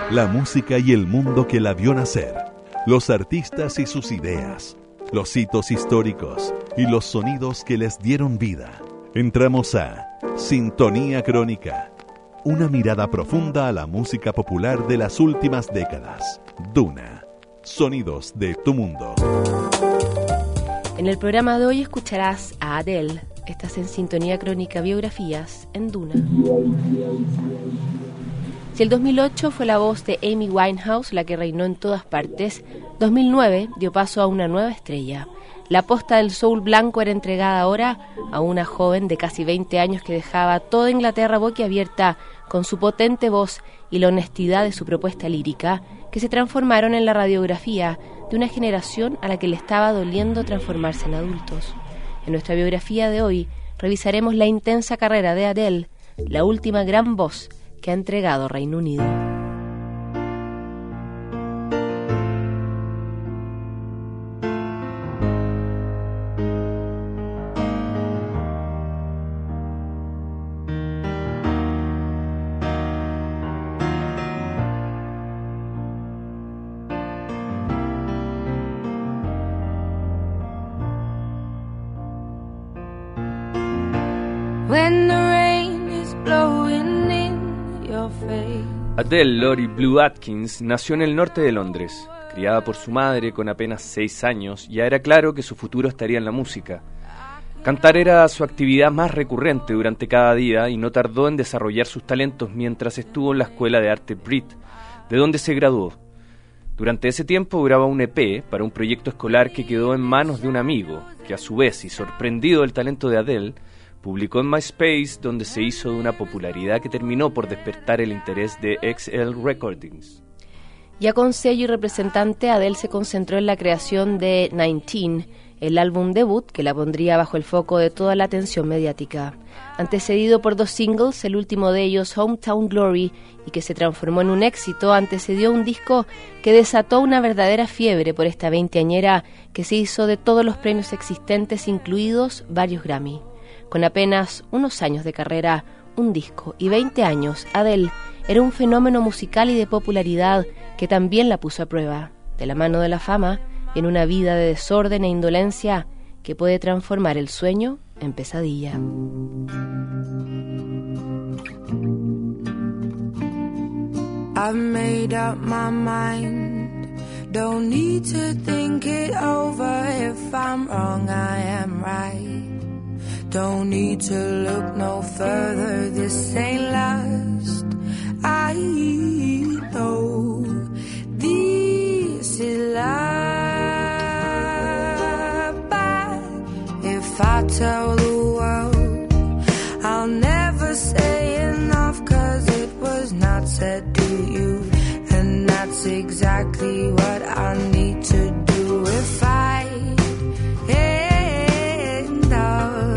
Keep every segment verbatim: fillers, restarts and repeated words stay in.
La música y el mundo que la vio nacer, los artistas y sus ideas, los hitos históricos y los sonidos que les dieron vida. Entramos a Sintonía Crónica, una mirada profunda a la música popular de las últimas décadas. Duna, sonidos de tu mundo. En el programa de hoy escucharás a Adele. Estás en Sintonía Crónica, biografías en Duna. Si el dos mil ocho fue la voz de Amy Winehouse la que reinó en todas partes, dos mil nueve dio paso a una nueva estrella. La posta del soul blanco era entregada ahora a una joven de casi veinte años que dejaba toda Inglaterra boquiabierta con su potente voz y la honestidad de su propuesta lírica, que se transformaron en la radiografía de una generación a la que le estaba doliendo transformarse en adultos. En nuestra biografía de hoy revisaremos la intensa carrera de Adele, la última gran voz que ha entregado Reino Unido. When the rain is blowing in your face. Adele Laurie Blue Atkins nació en el norte de Londres. Criada por su madre con apenas seis años, ya era claro que su futuro estaría en la música. Cantar era su actividad más recurrente durante cada día y no tardó en desarrollar sus talentos mientras estuvo en la Escuela de Arte Brit, de donde se graduó. Durante ese tiempo grabó un E P para un proyecto escolar que quedó en manos de un amigo, que a su vez, y sorprendido del talento de Adele, publicó en MySpace, donde se hizo de una popularidad que terminó por despertar el interés de X L Recordings. Ya con sello y representante, Adele se concentró en la creación de diecinueve, el álbum debut que la pondría bajo el foco de toda la atención mediática. Antecedido por dos singles, el último de ellos, Hometown Glory, y que se transformó en un éxito, antecedió un disco que desató una verdadera fiebre por esta veinteañera que se hizo de todos los premios existentes, incluidos varios Grammy. Con apenas unos años de carrera, un disco y veinte años, Adele era un fenómeno musical y de popularidad que también la puso a prueba. De la mano de la fama, en una vida de desorden e indolencia que puede transformar el sueño en pesadilla. I've made up my mind. Don't need to think it over. If I'm wrong, I am right. Don't need to look no further, this ain't last. I know this is life, but if I tell the world, I'll never say enough, cause it was not said to you, and that's exactly what I need to do if I end up.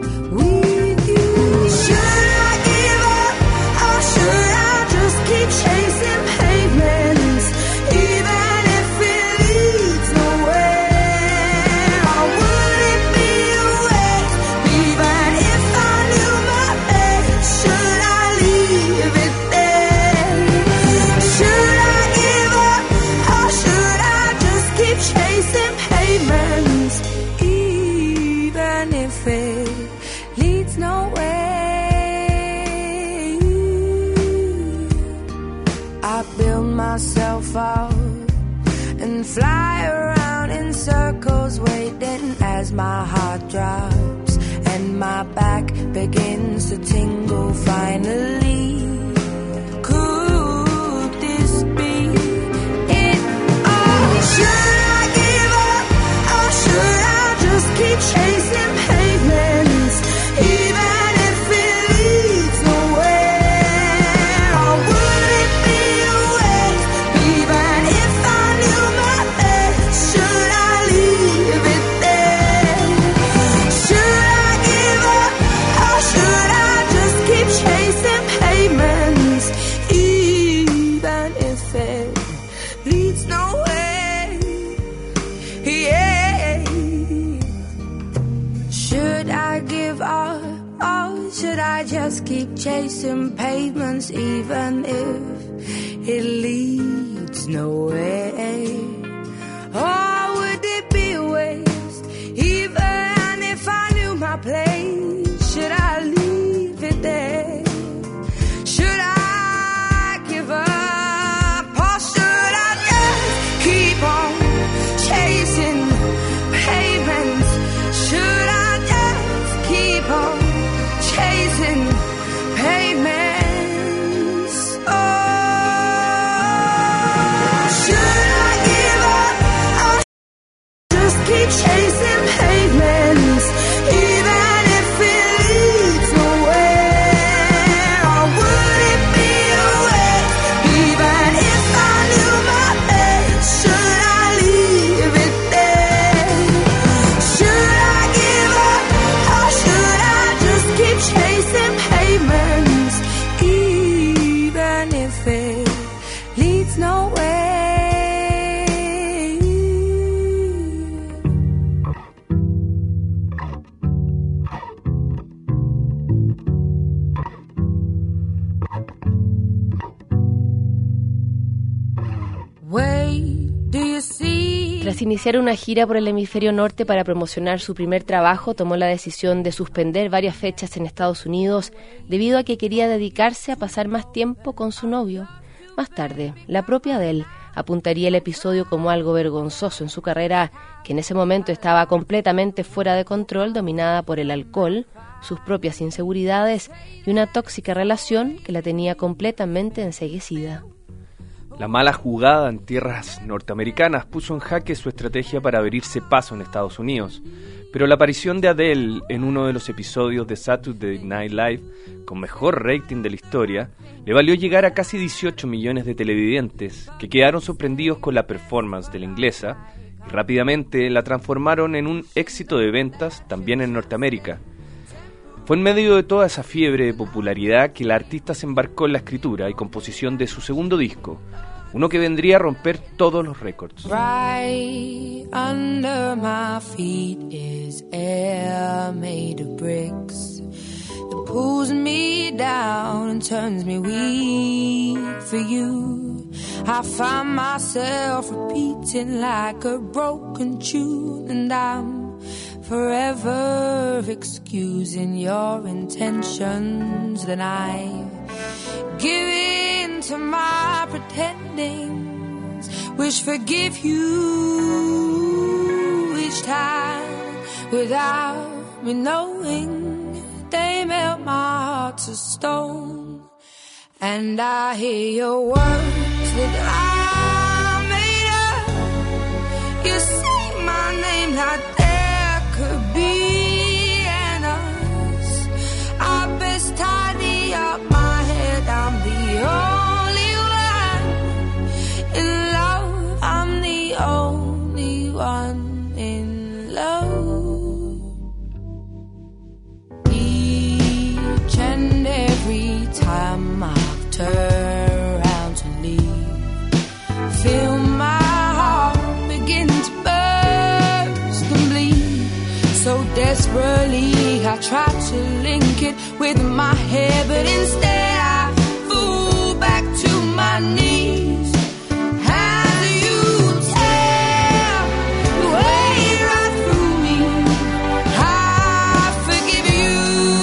Chasing pavements, even if it leads nowhere. I wouldn't be awake, even if I knew my fate. Should I leave it there? Should I give up, or should I just keep chasing pavements, even if it leads nowhere? I build myself up and fly around in circles, waiting as my heart drops and my back begins to tingle finally. Could this be it all? Should I give up, or should I just keep chasing pavements, even if it leads nowhere? Or would it be a waste, even if I knew my best? Should I leave it there? Should I give up, or should I just keep chasing pavements, even if it leads nowhere? Yeah. Should I give up, or should I just keep chasing pavements, even if it leads leads nowhere. Or would it be a waste? Even if I knew my place, should I leave it there? Should I give up? Or should I just keep on chasing pavements? Should I just keep on chasing pavements? Oh, should I give up? Or just keep chasing pavements, even if it leads nowhere? Or would it be a waste? Even if I knew my best, should I leave it there? Should I give up? Or should I just keep chasing pavements, even if it leads nowhere? Wait, do you see? Tras iniciar una gira por el hemisferio norte para promocionar su primer trabajo, tomó la decisión de suspender varias fechas en Estados Unidos debido a que quería dedicarse a pasar más tiempo con su novio. Más tarde, la propia Adele apuntaría el episodio como algo vergonzoso en su carrera, que en ese momento estaba completamente fuera de control, dominada por el alcohol, sus propias inseguridades y una tóxica relación que la tenía completamente enceguecida. La mala jugada en tierras norteamericanas puso en jaque su estrategia para abrirse paso en Estados Unidos, pero la aparición de Adele en uno de los episodios de Saturday Night Live con mejor rating de la historia le valió llegar a casi dieciocho millones de televidentes que quedaron sorprendidos con la performance de la inglesa y rápidamente la transformaron en un éxito de ventas también en Norteamérica. Fue en medio de toda esa fiebre de popularidad que la artista se embarcó en la escritura y composición de su segundo disco, uno que vendría a romper todos los récords. Right under my feet is air made of bricks that pulls me down and turns me weak for you. I find myself repeating like a broken tune, and I'm forever excusing your intentions. Then I give in to my pretendings, which forgive you each time without me knowing. They melt my heart to stone, and I hear your words that I made up. You say my name like there could be an us. I best tidy up my head. I'm the only one in love. I'm the only one in love. Each and every time I've turned around to leave, feel my heart begin to burst and bleed. So desperately I try to link it with my hair, but instead I fall back to my knees. As you tear your way right through me, I forgive you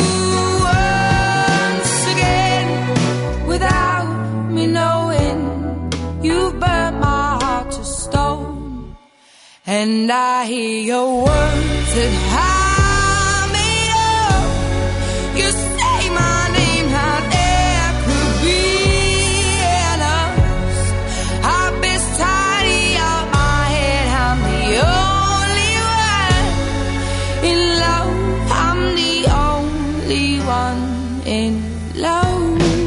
once again without me knowing. You burnt my heart to stone, and I hear your words that I made up. You say my name, how there could be an us. I best tidy up my head. I'm the only one in love. I'm the only one in love.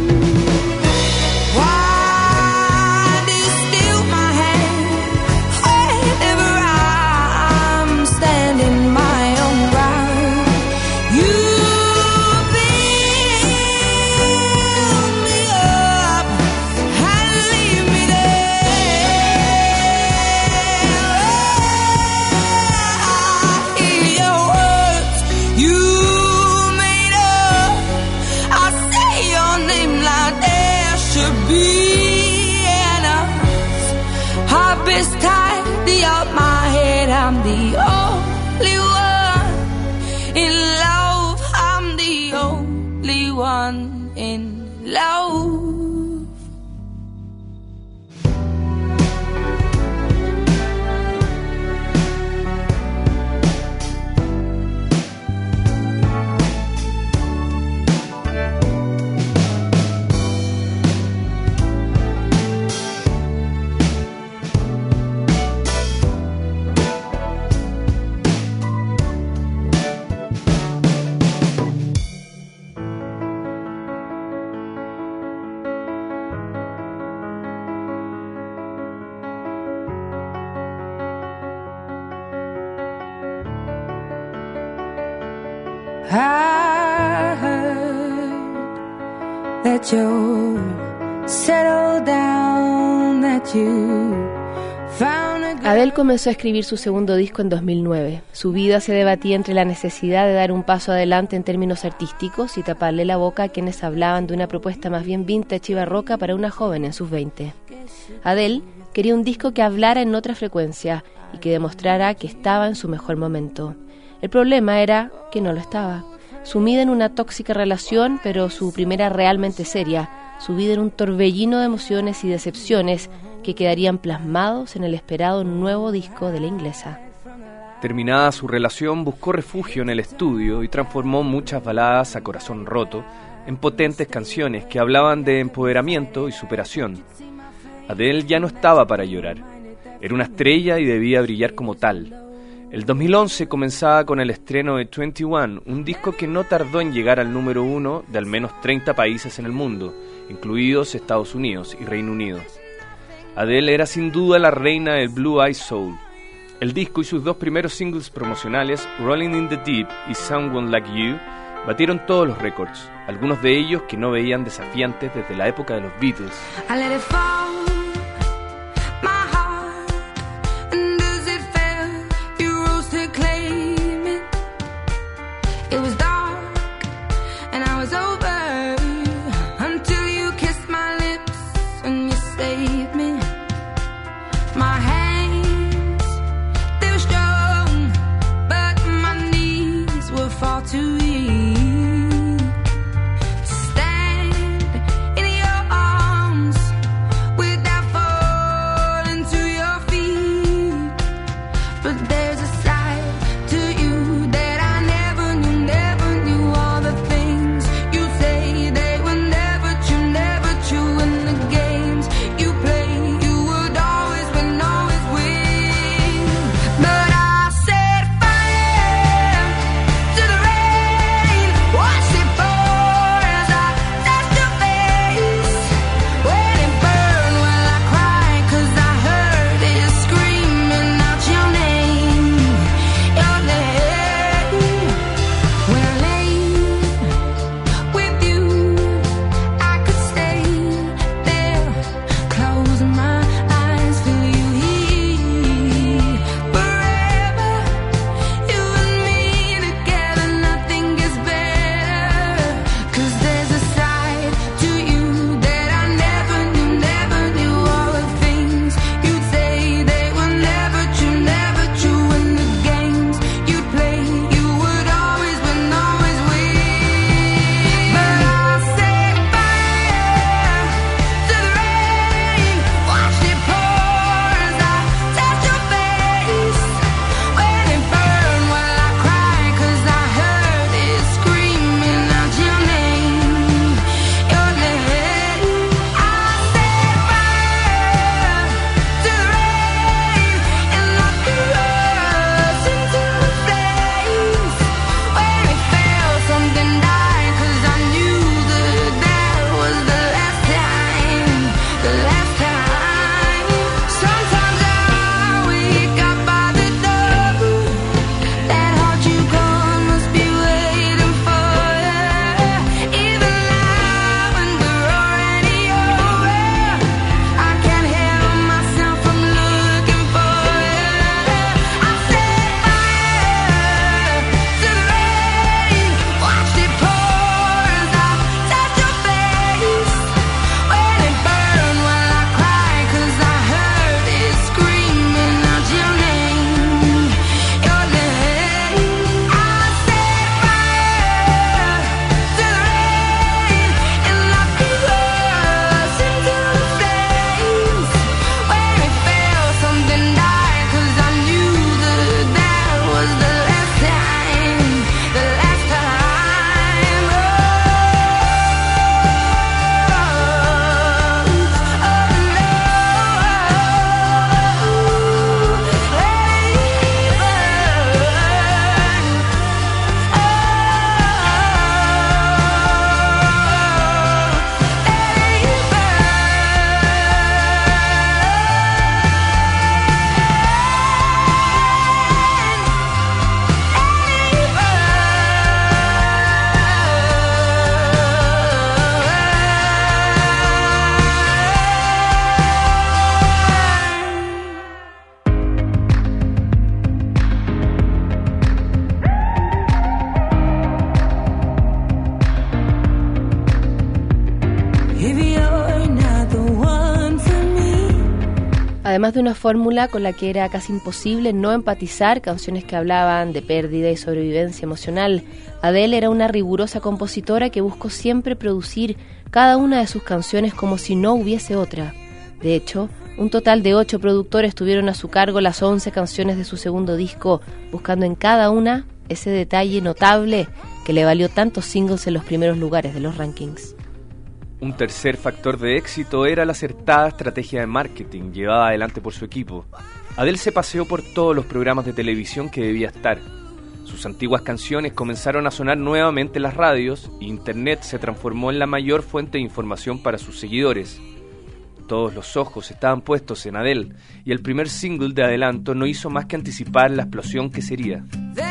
Why do you steal my hand whenever I'm standing my own ground? You build me up and leave me there. I hear your words you made up. I say your name like there should be an us. up is tidy up my head. I'm the only one in love. I'm the only one in love. I heard that you settled down, that you found a girl. Adele comenzó a escribir su segundo disco en dos mil nueve. Su vida se debatía entre la necesidad de dar un paso adelante en términos artísticos y taparle la boca a quienes hablaban de una propuesta más bien vintage y barroca para una joven en sus veinte. Adele quería un disco que hablara en otra frecuencia y que demostrara que estaba en su mejor momento. El problema era que no lo estaba. Sumida en una tóxica relación, pero su primera realmente seria, subida en un torbellino de emociones y decepciones que quedarían plasmados en el esperado nuevo disco de la inglesa. Terminada su relación, buscó refugio en el estudio y transformó muchas baladas a corazón roto en potentes canciones que hablaban de empoderamiento y superación. Adele ya no estaba para llorar. Era una estrella y debía brillar como tal. El dos mil once comenzaba con el estreno de veintiuno, un disco que no tardó en llegar al número uno de al menos treinta países en el mundo, incluidos Estados Unidos y Reino Unido. Adele era sin duda la reina del Blue Eyed Soul. El disco y sus dos primeros singles promocionales, Rolling in the Deep y Someone Like You, batieron todos los récords, algunos de ellos que no veían desafiantes desde la época de los Beatles. I let it fall. Stand in your arms. Además de una fórmula con la que era casi imposible no empatizar, canciones que hablaban de pérdida y sobrevivencia emocional, Adele era una rigurosa compositora que buscó siempre producir cada una de sus canciones como si no hubiese otra. De hecho, un total de ocho productores tuvieron a su cargo las once canciones de su segundo disco, buscando en cada una ese detalle notable que le valió tantos singles en los primeros lugares de los rankings. Un tercer factor de éxito era la acertada estrategia de marketing llevada adelante por su equipo. Adele se paseó por todos los programas de televisión que debía estar. Sus antiguas canciones comenzaron a sonar nuevamente en las radios y Internet se transformó en la mayor fuente de información para sus seguidores. Todos los ojos estaban puestos en Adele y el primer single de adelanto no hizo más que anticipar la explosión que sería.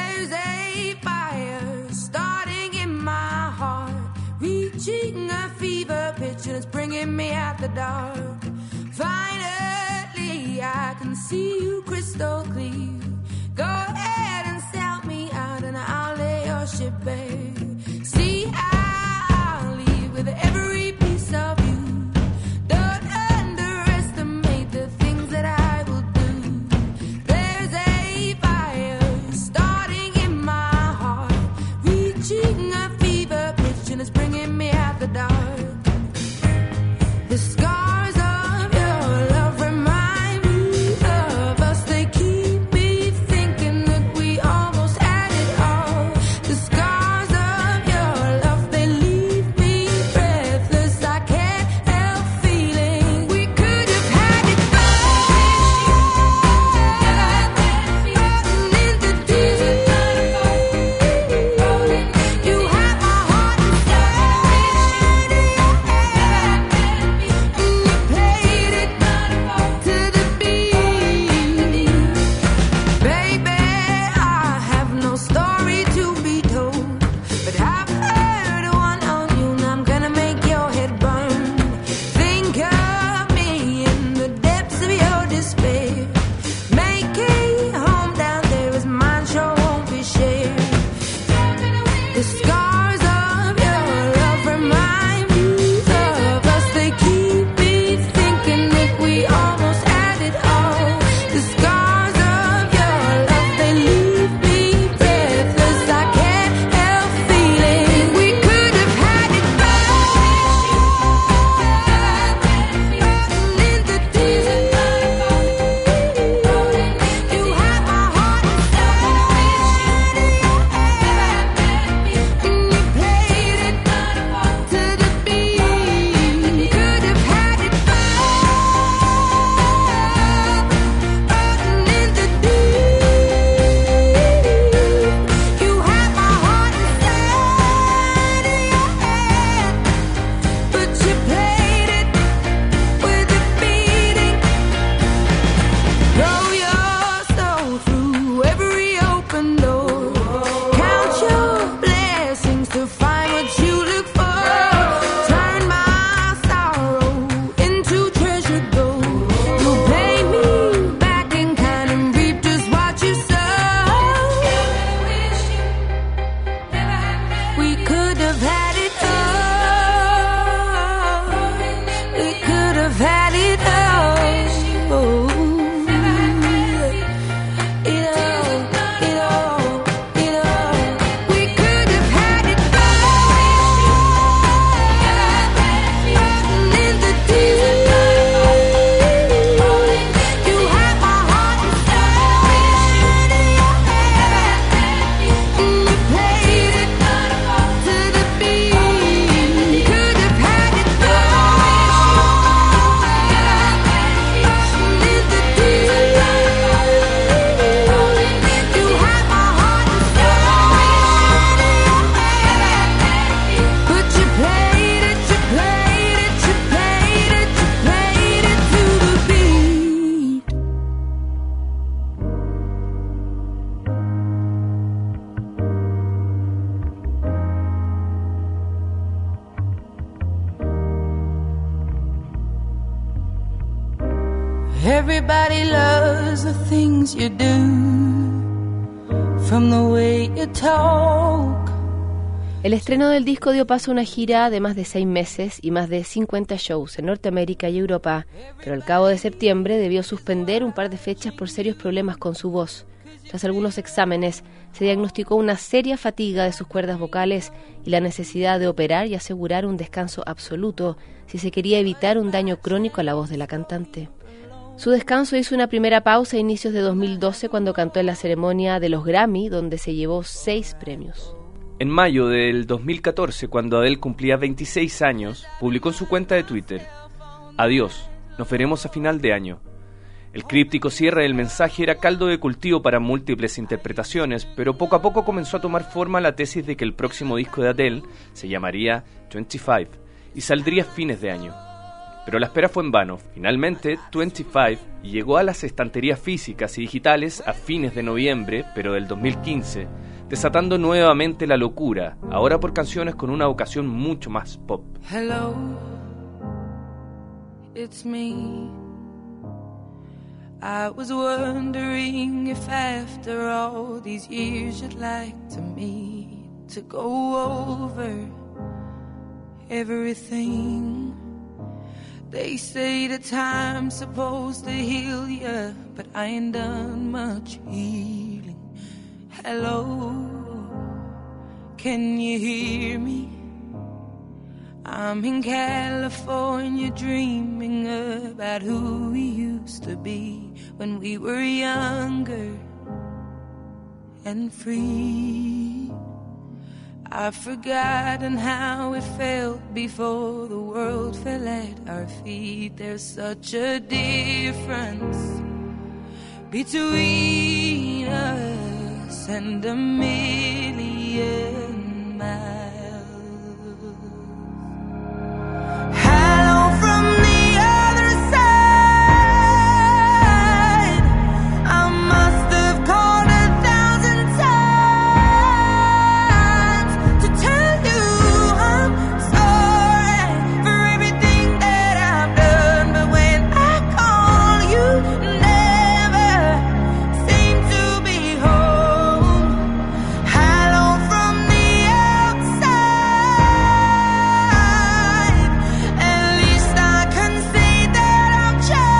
Reaching a fever pitch and it's bringing me out the dark. Finally, I can see you crystal clear. Go ahead and sell me out and I'll lay your ship bare. See, I'll leave with every piece of you. Don't underestimate the things that I will do. There's a fire starting in my heart, reaching a fever pitch and it's bringing me out the dark. The scars of your love remind me of us. They keep me thinking that we almost had it all. The scars of your love, they leave me breathless. I can't help feeling we could have had it all. In the deep, you have my heart inside. And you played it to the beat. Baby, I have no story to be told, but I've heard one on you and I'm gonna make your head burn. Think of me in the depths of your despair. Make a home down there as mine sure won't be shared. The scars of your love remind me of us. They keep me thinking that we almost had it all. The scars of your love, they leave me breathless. I can't help feeling we could have had it all. In the deep, you have my heart inside. And you played it to the beat. Could have had it all. In the deep, you have my heart inside of your head, but you played it with a beating. Throw your soul through every open door. Count your blessings to find what you look for. Turn my sorrow into treasure gold. You'll pay me back in kind and reap just what you sow. We could have had it all. We could have had it all. It all, it all, it all. We could have had it all. In the deep, you have my heart inside. And you played it to the beat. Could have had it all. In the deep, you have my heart inside. But you played it, you played it, you played it, you played it to the beat. Everybody loves the things you do, from the way you talk El estreno del disco dio paso a una gira de más de seis meses y más de cincuenta shows en Norteamérica y Europa, pero al cabo de septiembre debió suspender un par de fechas por serios problemas con su voz. Tras algunos exámenes, se diagnosticó una seria fatiga de sus cuerdas vocales y la necesidad de operar y asegurar un descanso absoluto si se quería evitar un daño crónico a la voz de la cantante. Su descanso hizo una primera pausa a inicios de dos mil doce cuando cantó en la ceremonia de los Grammy, donde se llevó seis premios. En mayo del dos mil catorce, cuando Adele cumplía veintiséis años, publicó en su cuenta de Twitter: "Adiós, nos veremos a final de año". El críptico cierre del mensaje era caldo de cultivo para múltiples interpretaciones, pero poco a poco comenzó a tomar forma la tesis de que el próximo disco de Adele se llamaría veinticinco y saldría a fines de año. Pero la espera fue en vano. Finalmente, veinticinco llegó a las estanterías físicas y digitales a fines de noviembre, pero del dos mil quince, desatando nuevamente la locura, ahora por canciones con una vocación mucho más pop. Hello, it's me. I was wondering if after all these years you'd like to meet, to go over everything. They say the time's supposed to heal ya, but I ain't done much healing. Hello, can you hear me? I'm in California dreaming about who we used to be when we were younger and free. I've forgotten how it felt before the world fell at our feet. There's such a difference between us and a million miles. Hello from the other side. I must have called a thousand times to tell you I'm sorry for everything that I've done, but when I call you never seem to be home. Hello from the outside. At least I can say that I've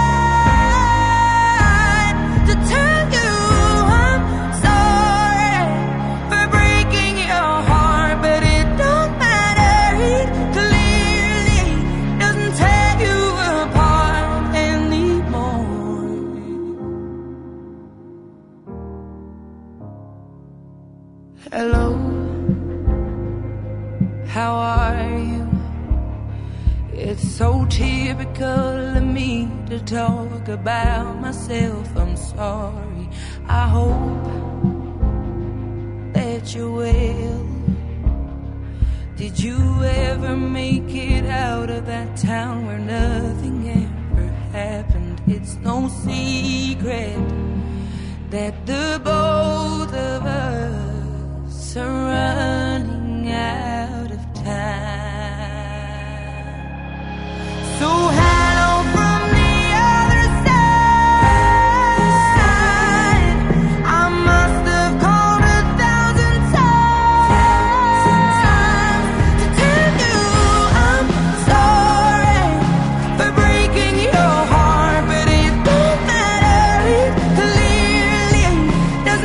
tried to tell you I'm sorry for breaking your heart, but it don't matter. It clearly doesn't tear you apart anymore. Hello, how are you? It's so typical of me to talk about myself. I'm sorry. I hope that you're well. Did you ever make it out of that town where nothing ever happened? It's no secret that the both of us are running out of time. So hello from the other side. I must have called a thousand times to tell you I'm sorry for breaking your heart, but it don't matter. It clearly doesn't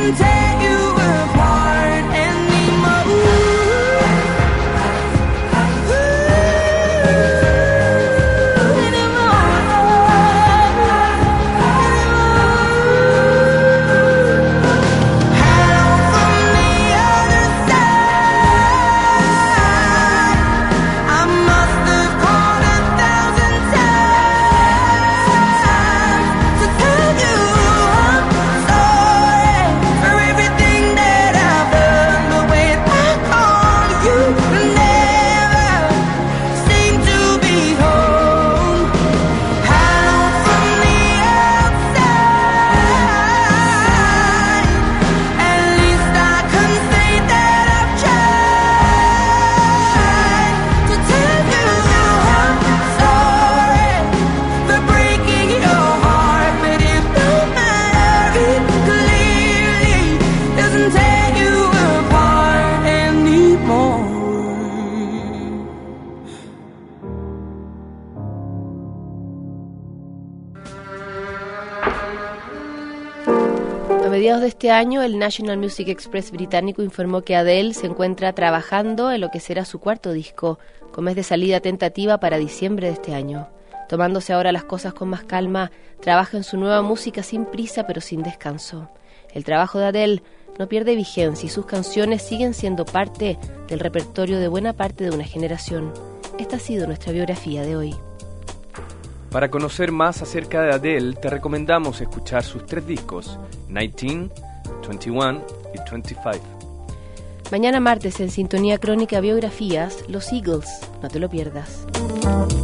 A mediados de este año, el National Music Express británico informó que Adele se encuentra trabajando en lo que será su cuarto disco, con mes de salida tentativa para diciembre de este año. Tomándose ahora las cosas con más calma, trabaja en su nueva música sin prisa pero sin descanso. El trabajo de Adele no pierde vigencia y sus canciones siguen siendo parte del repertorio de buena parte de una generación. Esta ha sido nuestra biografía de hoy. Para conocer más acerca de Adele, te recomendamos escuchar sus tres discos, diecinueve, veintiuno y veinticinco. Mañana martes en Sintonía Crónica Biografías, Los Eagles. No te lo pierdas.